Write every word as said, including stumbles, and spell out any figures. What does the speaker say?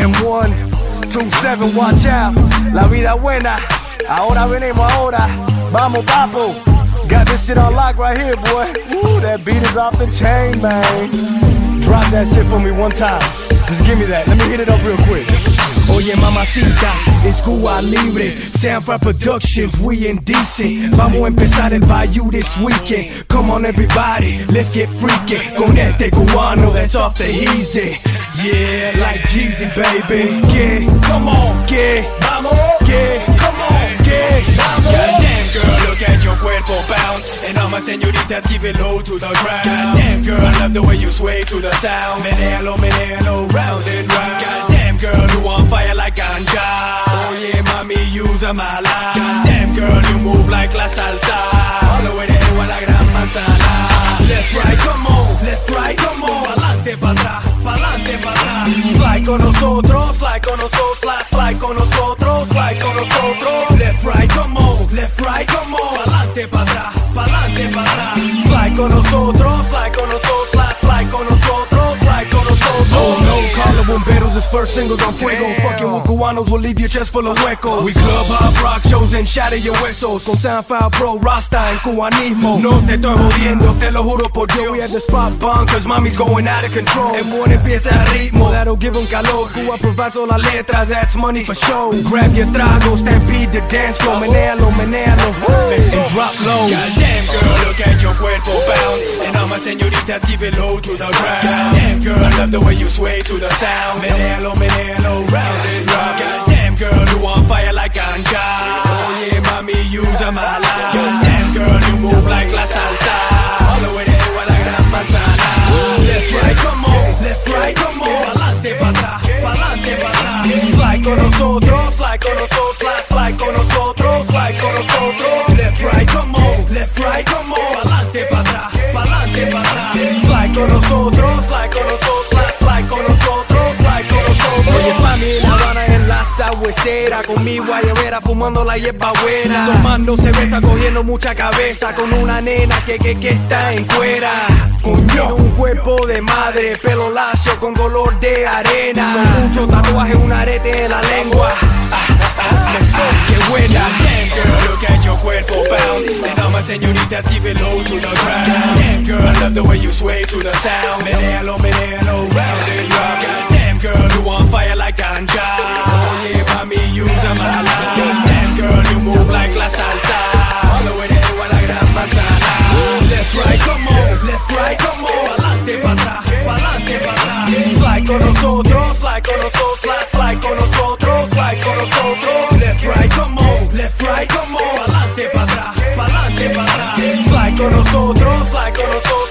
M one, two seven, watch out. La vida buena, ahora venimos ahora. Vamos, papo. Got this shit on lock right here, boy. Woo, that beat is off the chain, man. Drop that shit for me one time. Just give me that. Let me hit it up real quick. Oye mamacita, es Cuba Libre, Sanfra Productions, we indecent. Vamos a empezar el Bayou this weekend. Come on everybody, let's get freaky. Con este cubano that's off the easy. Yeah, like Jeezy baby. Yeah, come on, yeah, vamos, yeah, come on, yeah, vamos. Goddamn girl, look at your cuerpo bounce. And all my señoritas give it low to the ground. Goddamn girl, I love the way you sway to the sound. Menealo, menealo, round and round. Goddamn girl, you on fire like ganja. Oh yeah, mami, usa mala. Goddamn girl, you move like la salsa. All the way de a la gran manzana. Left, right, come on, left, right, come on. Pa'lante, pa' atrás, pa'lante, pa' atrás. Slide con nosotros, slide con nosotros, slide, slide con nosotros, slide con nosotros. Left, right, come on, left, right, come on. Pa'lante, pa' atrás, pa'lante, pa' atrás. Slide con nosotros, slide con nosotros, slide, slide con nosotros, slide con nosotros. Oh no, call the bomberos, his first singles on fuego. Damn. Fucking with Cubanos will leave your chest full of huecos. We club hop rock shows and shatter your huesos. Con Sanfra Pro Rasta en cubanismo. No te estoy jodiendo, te lo juro por Dios. We had the spot bomb cause mommy's going out of control. And when empieza el ritmo, that'll give them calor. Cuba provides all las letras, that's money for show. Grab your tragos, stampede the dance floor. Menealo, menealo, and drop low. Goddamn girl, look at your cuerpo bounce. And all my señoritas give it low to the ground. Goddamn girl, I love the way you sway to the sound. Menealo, menealo, round and round. Goddamn girl, you on fire like ganja. Oh yeah, mami, usa mala. Goddamn girl, you move like la salsa. All the way de a la gran manzana. Left, right, come on, left, right, come on. Pa'lante, pa' atrás, pa'lante, pa' atrás. Slide con nosotros, slide con nosotros, slide, slide con nosotros, slide con nosotros. Left, right, come on, left, right, come on. Pa'lante, pa' atrás, pa'lante, pa' atrás. Slide con nosotros, slide con nosotros, slide, slide con nosotros, slide con nosotros. Oye, mami, La Habana en la sabuesera, con mi guayabera fumando la hierba buena, tomando cerveza, cogiendo mucha cabeza, con una nena que, que, que está en cuera. Coño, un cuerpo de madre, pelo lacio con color de arena, con mucho tatuaje, un arete en la lengua. Ah, ah, ah, qué buena. Damn girl, look at your cuerpo bounce. And all my señoritas give it low to the ground. Damn girl, I love the way you sway to the sound. Menealo, menealo, round and round. Damn girl, you on fire like ganja. Oh yeah, mami, usa mala. Damn girl, you move like la salsa. All the way de a la gran manzana. Left, right, come on, left, right, come on. Pa'lante, pa' atrás, pa'lante, pa' atrás. Slide con nosotros, slide con nosotros, slide, slide con nosotros, slide con nosotros. Left, right, come on, left, right, come on. Pa'lante, pa' atrás, pa'lante, pa' atrás. Slide con nosotros, slide con nosotros.